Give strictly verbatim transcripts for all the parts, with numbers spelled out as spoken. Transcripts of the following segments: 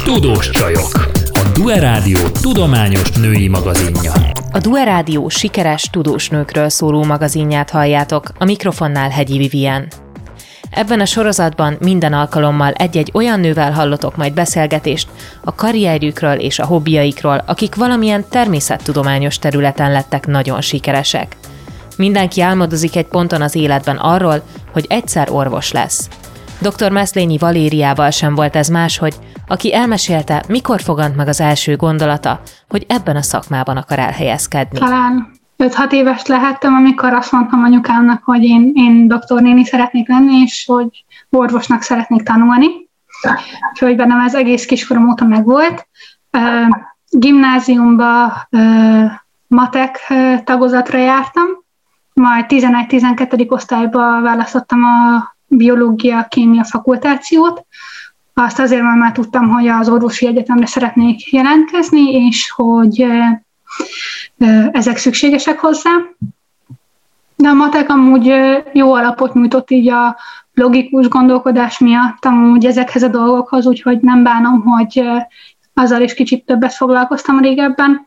Tudós csajok, a Due Rádió tudományos női magazinja. A Due Rádió sikeres tudós nőkről szóló magazinját halljátok, a mikrofonnál Hegyi Vivien. Ebben a sorozatban minden alkalommal egy-egy olyan nővel hallotok majd beszélgetést a karrierjükről és a hobbiaikról, akik valamilyen természettudományos területen lettek nagyon sikeresek. Mindenki álmodozik egy ponton az életben arról, hogy egyszer orvos lesz. doktor Meslényi Valériával sem volt ez máshogy, aki elmesélte, mikor fogant meg az első gondolata, hogy ebben a szakmában akar elhelyezkedni. Talán öt-hat éves lehettem, amikor azt mondtam anyukámnak, hogy én, én doktornéni szeretnék lenni, és hogy orvosnak szeretnék tanulni. Úgyhogy bennem ez egész kiskorom óta megvolt. Uh, gimnáziumba uh, matek uh, tagozatra jártam, majd tizenegy-tizenkettedik osztályba választottam a biológia-kémia fakultációt. Azt azért, mert már tudtam, hogy az orvosi egyetemre szeretnék jelentkezni, és hogy ezek szükségesek hozzá. De a matek amúgy jó alapot nyújtott így a logikus gondolkodás miatt, amúgy ezekhez a dolgokhoz, úgyhogy nem bánom, hogy azzal is kicsit többet foglalkoztam régebben.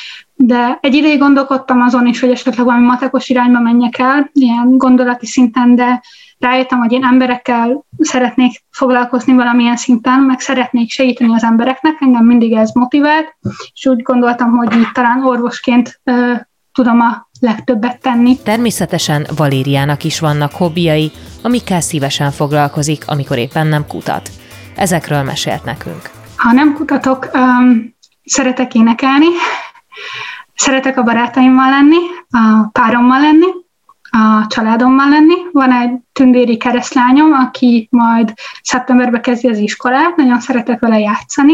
De egy ideig gondolkodtam azon is, hogy esetleg valami matekos irányba menjek el, ilyen gondolati szinten, de rájöttem, hogy én emberekkel szeretnék foglalkozni valamilyen szinten, meg szeretnék segíteni az embereknek, engem mindig ez motivált, és úgy gondoltam, hogy így talán orvosként ö, tudom a legtöbbet tenni. Természetesen Valériának is vannak hobbiai, amikkel szívesen foglalkozik, amikor éppen nem kutat. Ezekről mesélt nekünk. Ha nem kutatok, um, szeretek énekelni, szeretek a barátaimmal lenni, a párommal lenni, a családommal lenni. Van egy tündéri keresztlányom, aki majd szeptemberben kezdi az iskolát, nagyon szeretek vele játszani.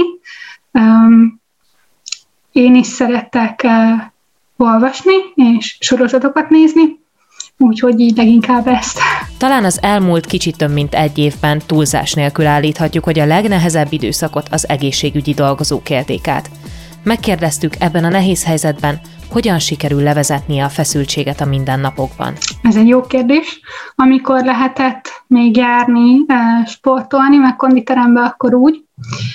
Um, én is szeretek uh, olvasni és sorozatokat nézni, úgyhogy így leginkább ezt. Talán az elmúlt kicsit több mint egy évben túlzás nélkül állíthatjuk, hogy a legnehezebb időszakot az egészségügyi dolgozók élték át. Megkérdeztük ebben a nehéz helyzetben, hogyan sikerül levezetnie a feszültséget a mindennapokban. Ez egy jó kérdés. Amikor lehetett még járni, sportolni, meg konditerembe, akkor úgy.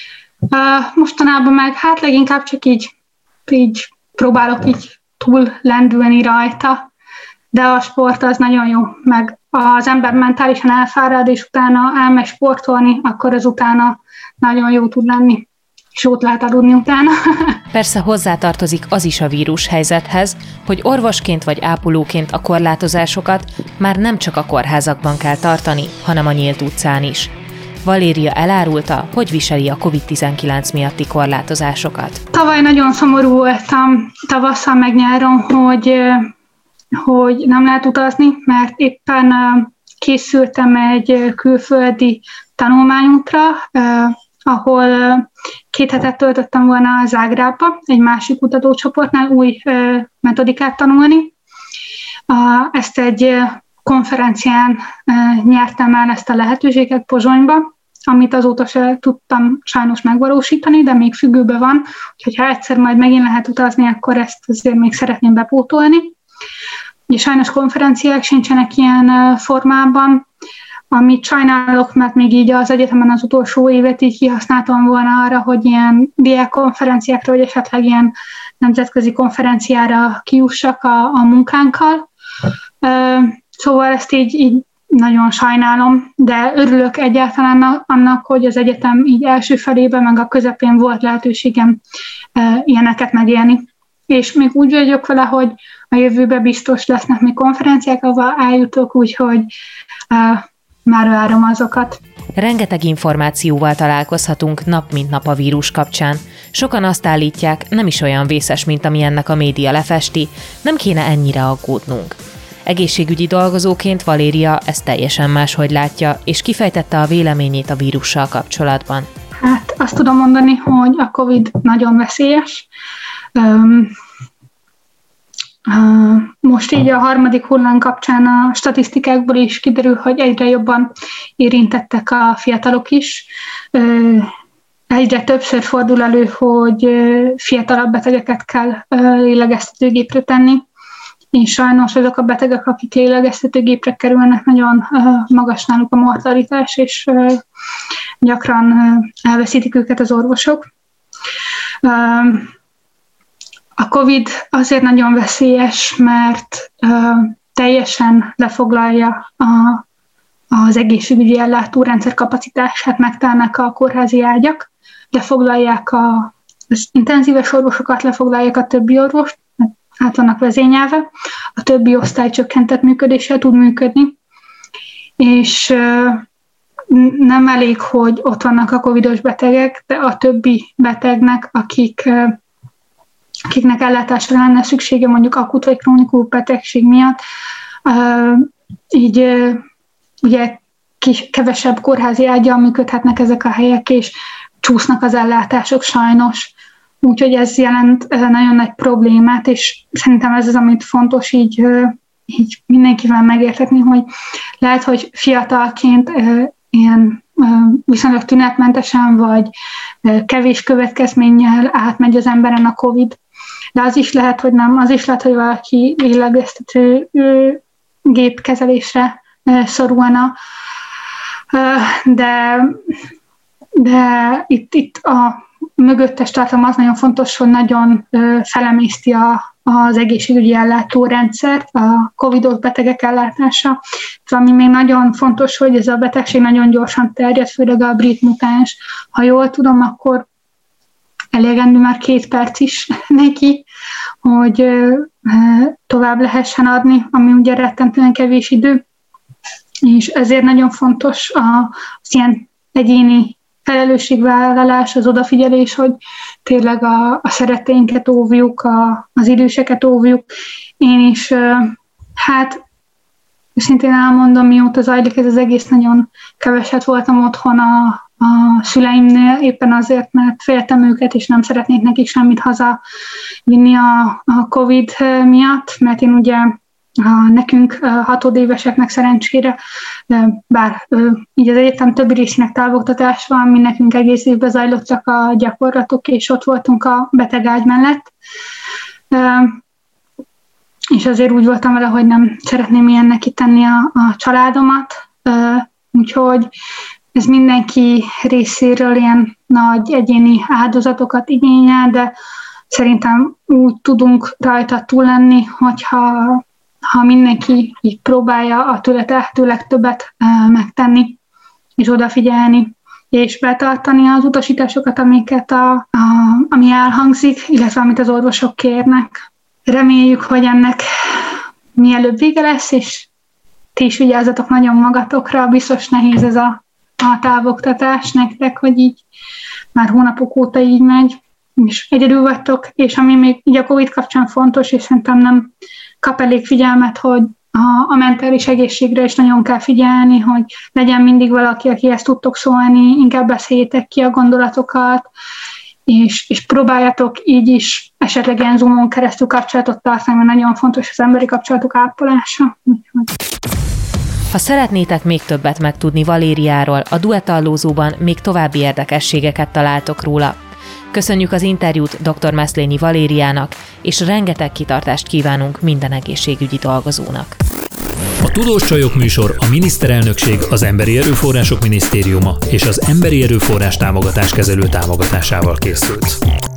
Mostanában meg hát leginkább csak így, így próbálok így túl lendülni rajta, de a sport az nagyon jó, meg az ember mentálisan elfárad, és utána elmegy sportolni, akkor az utána nagyon jó tud lenni. Sót lehet aludni utána. Persze hozzátartozik az is a vírus helyzethez, hogy orvosként vagy ápolóként a korlátozásokat már nem csak a kórházakban kell tartani, hanem a nyílt utcán is. Valéria elárulta, hogy viseli a kovid tizenkilenc miatti korlátozásokat. Tavaly nagyon szomorú voltam tavasszal meg nyáron, hogy, hogy nem lehet utazni, mert éppen készültem egy külföldi tanulmányútra, ahol két hetet töltöttem volna Zágrábba, egy másik kutatócsoportnál új metodikát tanulni. Ezt egy konferencián nyertem el ezt a lehetőséget Pozsonyba, amit azóta se tudtam sajnos megvalósítani, de még függőben van, úgyhogy ha egyszer majd megint lehet utazni, akkor ezt azért még szeretném bepótolni. Ugye sajnos konferenciák sincsenek ilyen formában, amit sajnálok, mert még így az egyetemen az utolsó évet így kihasználtam volna arra, hogy ilyen diákkonferenciákra, vagy esetleg ilyen nemzetközi konferenciára kijussak a, a munkánkkal. Szóval ezt így, így nagyon sajnálom, de örülök egyáltalán annak, hogy az egyetem így első felében, meg a közepén volt lehetőségem ilyeneket megélni. És még úgy vagyok vele, hogy a jövőben biztos lesznek még konferenciák, ahol eljutok, úgyhogy már várom azokat. Rengeteg információval találkozhatunk nap mint nap a vírus kapcsán. Sokan azt állítják, nem is olyan vészes, mint ami ennek a média lefesti, nem kéne ennyire aggódnunk. Egészségügyi dolgozóként Valéria ezt teljesen máshogy látja, és kifejtette a véleményét a vírussal kapcsolatban. Hát azt tudom mondani, hogy a Covid nagyon veszélyes. Um, Most így a harmadik hullám kapcsán a statisztikákból is kiderül, hogy egyre jobban érintettek a fiatalok is. Egyre többször fordul elő, hogy fiatalabb betegeket kell lélegeztetőgépre tenni, és sajnos azok a betegek, akik lélegeztetőgépre kerülnek, nagyon magas náluk a mortalitás, és gyakran elveszítik őket az orvosok. A COVID azért nagyon veszélyes, mert teljesen lefoglalja a, az egészségügyi ellátórendszer kapacitását, megtelnek a kórházi ágyak, lefoglalják a, az intenzíves orvosokat, lefoglalják a többi orvost, át vannak vezényelve, a többi osztály csökkentett működéssel tud működni, és nem elég, hogy ott vannak a covidos betegek, de a többi betegnek, akik, akiknek ellátásra lenne szüksége mondjuk akut vagy krónikus betegség miatt, így ugye kis, kevesebb kórházi ágyal működhetnek ezek a helyek, és csúsznak az ellátások sajnos. Úgyhogy ez jelent nagyon nagy problémát, és szerintem ez az, amit fontos így, így mindenkivel megértetni, hogy lehet, hogy fiatalként ilyen viszonylag tünetmentesen, vagy kevés következménnyel átmegy az emberen a COVID, de az is lehet, hogy nem, az is lehet, hogy valaki lélegeztető gépkezelésre szorulna, de, de itt, itt a mögöttes tartalom az nagyon fontos, hogy nagyon felemészti a, az egészségügyi ellátórendszert, a covidos betegek ellátása. Ami még nagyon fontos, hogy ez a betegség nagyon gyorsan terjed, főleg a brit mutáns. Ha jól tudom, akkor elegendő már két perc is neki, hogy tovább lehessen adni, ami ugye rettentően kevés idő. És ezért nagyon fontos az ilyen egyéni felelősségvállalás, az odafigyelés, hogy tényleg a, a szeretteinket óvjuk, a, az időseket óvjuk. Én is, hát szintén elmondom, mióta zajlik ez az egész, nagyon keveset voltam otthon a, a szüleimnél, éppen azért, mert féltem őket, és nem szeretnék nekik semmit hazavinni a, a Covid miatt, mert én ugye A nekünk hatodéveseknek szerencsére, bár így az egyetem többi részének távoktatás van, mi nekünk egész évben zajlottak a gyakorlatok, és ott voltunk a betegágy mellett. És azért úgy voltam vele, hogy nem szeretném ilyennek kitenni a, a családomat. Úgyhogy ez mindenki részéről ilyen nagy egyéni áldozatokat igényel, de szerintem úgy tudunk rajta túl lenni, hogyha ha mindenki így próbálja a tőle tehető legtöbbet megtenni, és odafigyelni, és betartani az utasításokat, amiket a, a, ami elhangzik, illetve amit az orvosok kérnek. Reméljük, hogy ennek mielőbb vége lesz, és ti is vigyázzatok nagyon magatokra, biztos nehéz ez a, a távoktatás nektek, hogy így már hónapok óta így megy, és egyedül vagytok, és ami még így a Covid kapcsán fontos, és szerintem nem kap elég figyelmet, hogy a, a mentális egészségre is nagyon kell figyelni, hogy legyen mindig valaki, akihez tudtok szólni, inkább beszéljétek ki a gondolatokat, és, és próbáljatok így is esetleg ilyen Zoomon keresztül kapcsolatot tartani, mert nagyon fontos az emberi kapcsolatok ápolása. Ha szeretnétek még többet megtudni Valériáról, a Duettallózóban még további érdekességeket találtok róla. Köszönjük az interjút dr. Meszlényi Valériának, és rengeteg kitartást kívánunk minden egészségügyi dolgozónak. A Tudós Csajok műsor a Miniszterelnökség, az Emberi Erőforrások Minisztériuma és az Emberi Erőforrás Támogatáskezelő támogatásával készült.